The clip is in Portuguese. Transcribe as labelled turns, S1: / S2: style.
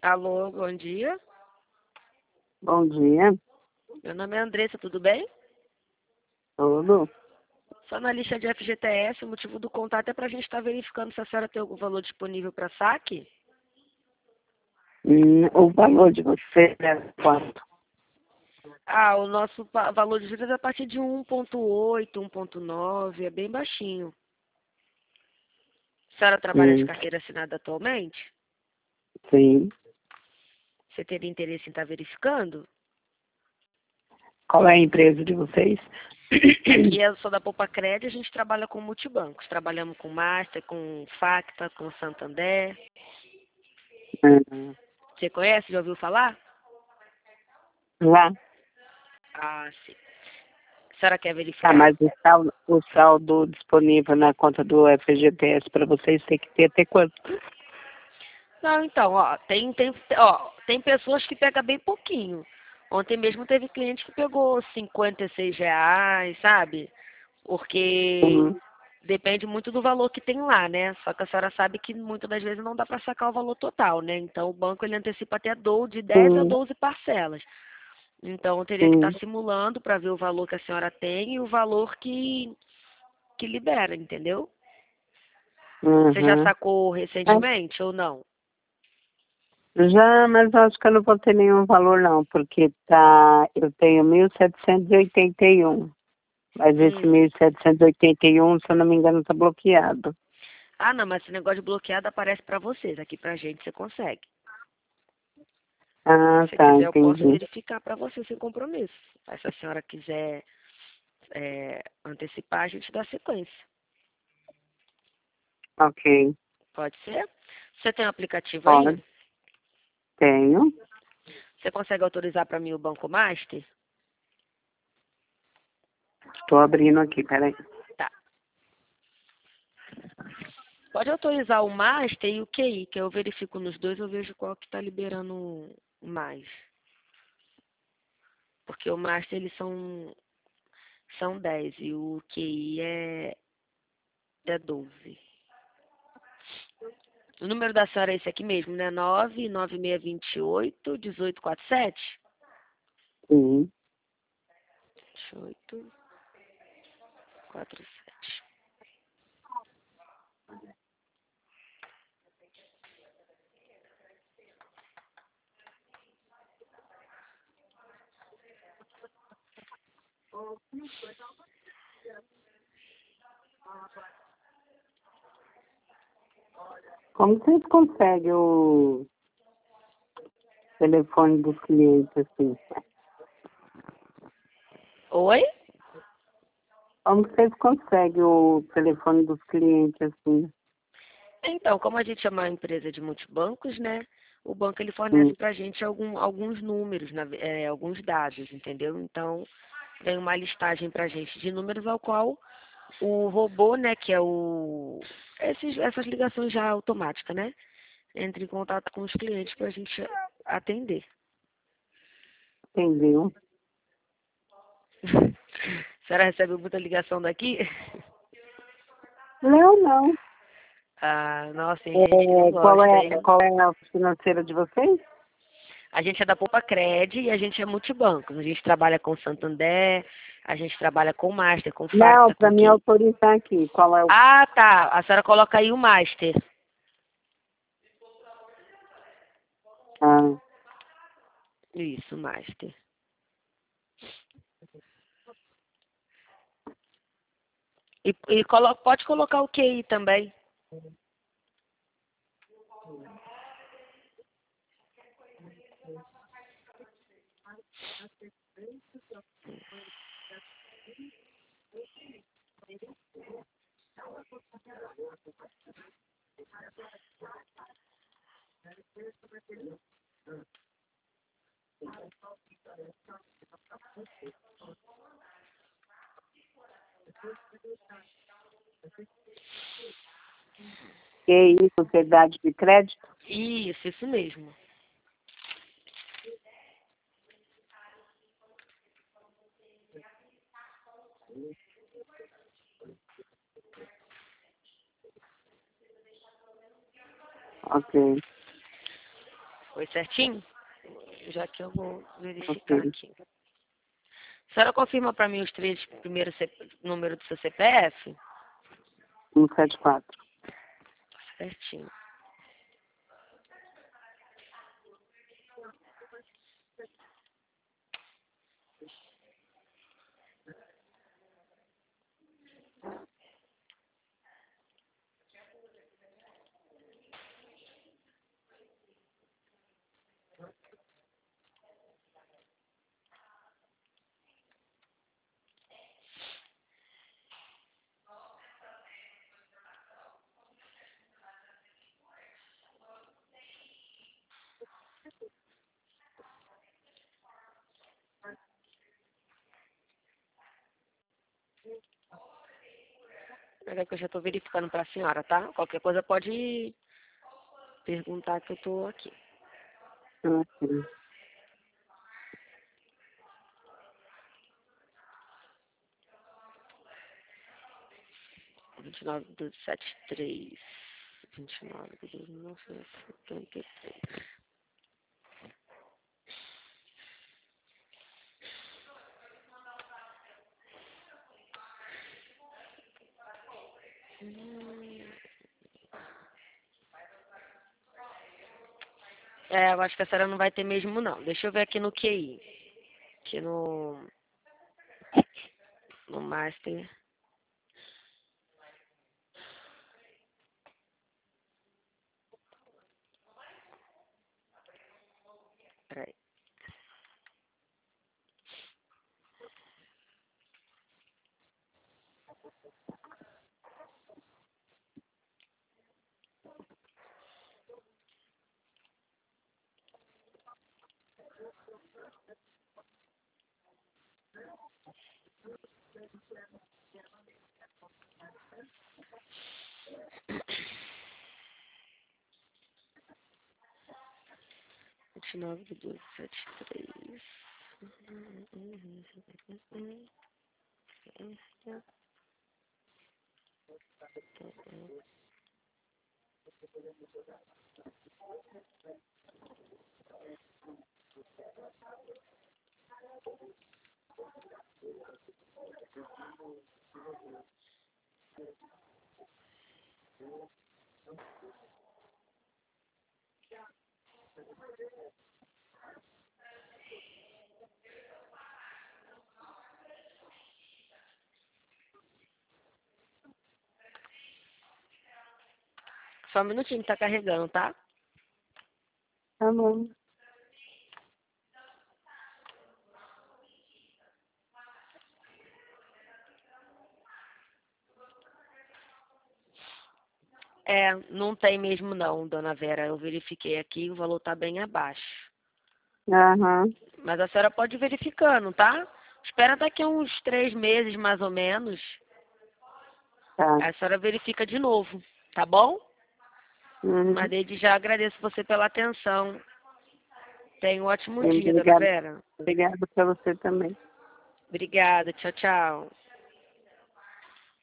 S1: Alô, bom dia.
S2: Bom dia,
S1: Meu nome é Andressa, tudo bem?
S2: tudo.
S1: Sou analista de FGTS, o motivo do contato é para a gente estar verificando se a senhora tem algum valor disponível para saque.
S2: O valor de você é quanto?
S1: O nosso valor de juros é a partir de 1,8, 1,9, é bem baixinho. A senhora trabalha de
S2: Hum,
S1: carteira assinada atualmente?
S2: sim.
S1: Você teria interesse em estar verificando?
S2: Qual é a empresa de vocês?
S1: Aqui eu sou da Poupa Cred, a gente trabalha com multibancos. Trabalhamos com Master, com Facta, com Santander.
S2: Hum,
S1: Você conhece? Já ouviu falar?
S2: Lá.
S1: Ah, sim. A senhora quer
S2: Tá,
S1: verificar?
S2: mas o saldo disponível na conta do FGTS para vocês tem que ter até quanto?
S1: Não, então, tem pessoas que pegam bem pouquinho. Ontem mesmo teve cliente que pegou R$ 56, sabe? Porque
S2: Uhum.
S1: depende muito do valor que tem lá, né? Só que a senhora sabe que muitas das vezes não dá para sacar o valor total, né? Então o banco ele antecipa até 12, de 10 a
S2: Sim,
S1: 12 parcelas. Então eu teria que estar
S2: sim.
S1: simulando para ver o valor que a senhora tem e o valor que libera, entendeu? Você já
S2: Uhum.
S1: sacou recentemente ou não?
S2: Já, mas acho que eu não vou ter nenhum valor não, porque eu tenho 1.781. Mas esse
S1: Hum.
S2: 1.781, se eu não me engano, está bloqueado.
S1: Ah, não, mas esse negócio de bloqueado aparece para vocês. Aqui pra gente você consegue.
S2: Ah,
S1: Se
S2: tá,
S1: quiser, eu posso
S2: entendi.
S1: verificar para você sem compromisso. Aí, se a senhora quiser antecipar, a gente dá sequência.
S2: Ok,
S1: Pode ser? Você tem um aplicativo aí?
S2: pode. Tenho.
S1: Você consegue autorizar para mim o Banco Master?
S2: Estou abrindo aqui, peraí.
S1: Tá. Pode autorizar o Master e o QI, que eu verifico nos dois, eu vejo qual que está liberando mais. Porque o Master, eles são 10 e o QI é 12. O número da senhora é esse aqui mesmo, né? 99628 1847.
S2: Sim.
S1: 1847.
S2: Como vocês conseguem o telefone dos clientes assim?
S1: Oi?
S2: Como vocês conseguem o telefone dos clientes assim?
S1: Então, como a gente é uma empresa de multibancos, né? O banco ele fornece
S2: Hum,
S1: para a gente alguns números, alguns dados, entendeu? Então, tem uma listagem para a gente de números ao qual o robô, né, que é essas ligações já automáticas, né? Entra em contato com os clientes para a gente atender.
S2: entendeu?
S1: A senhora recebe muita ligação daqui?
S2: Não, não.
S1: Ah, nossa, tem gente que não
S2: Qual
S1: gosta,
S2: é,
S1: hein?
S2: qual é a financeira de vocês?
S1: A gente é da Poupa Cred e a gente é multibancos. A gente trabalha com Santander, a gente trabalha com Master, com
S2: Não,
S1: Facta,
S2: para
S1: com
S2: me
S1: quem?
S2: autorizar aqui. Qual é o.
S1: Ah, tá. A senhora coloca aí o Master.
S2: Ah,
S1: Isso, Master. Pode colocar o QI também.
S2: QI, Sociedade de Crédito?
S1: Isso mesmo.
S2: Ok.
S1: Foi certinho? Já que eu vou verificar
S2: Ok.
S1: aqui. A senhora confirma para mim os três primeiros números do seu CPF?
S2: 174.
S1: Certinho. Peraí que eu já estou verificando para a senhora, tá? Qualquer coisa pode perguntar que eu estou aqui.
S2: Ok.
S1: 29/12/73. 29/12/1973. Eu acho que a senhora não vai ter mesmo, não. Deixa eu ver aqui no QI. Aqui no Master. Peraí. Vinte e nove do 12/73. Só um minutinho que tá carregando, tá?
S2: Tá bom.
S1: Não tem mesmo não, dona Vera. Eu verifiquei aqui, o valor tá bem abaixo.
S2: Aham.
S1: Mas a senhora pode ir verificando, tá? Espera daqui a uns 3 meses, mais ou menos.
S2: Tá.
S1: A senhora verifica de novo, tá bom? Mas
S2: Uhum.
S1: desde já agradeço você pela atenção. Tenha um ótimo dia, dona
S2: Obrigada.
S1: Vera.
S2: Obrigada pra você também.
S1: Obrigada. Tchau, tchau.